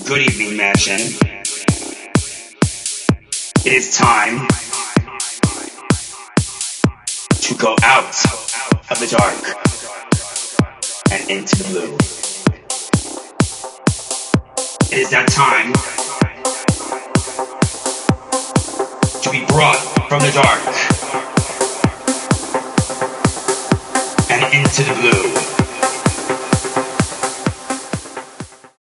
Good evening, Mansion. It is time to go out of the dark and into the blue. It is that time to be brought from the dark and into the blue.